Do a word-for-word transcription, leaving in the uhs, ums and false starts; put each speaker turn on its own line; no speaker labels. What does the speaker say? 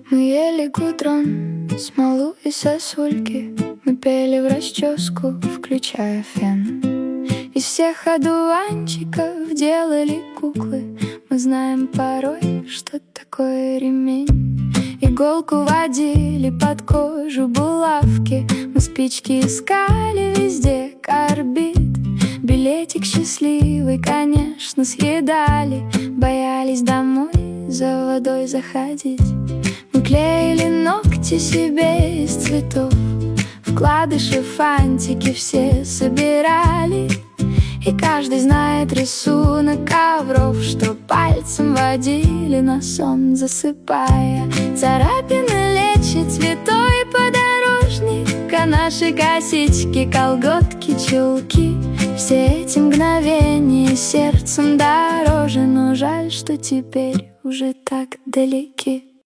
Мы ели гудрон, смолу и сосульки. Мы пели в расческу, включая фен. Из всех одуванчиков делали куклы. Мы знаем порой, что такое ремень. Иголку водили под кожу булавки. Мы спички искали везде, карбид. Билетик счастливый, конечно, съедали. Боялись домой за водой заходить. Мы клеили ногти себе из цветов. Вкладыши, фантики все собирали. И каждый знает рисунок ковров, что пальцем водили на сон, засыпая. Царапины лечит святой подорожник, а наши косички, колготки, чулки. Все эти мгновения сердцем дороже, но жаль, что теперь уже так далеки.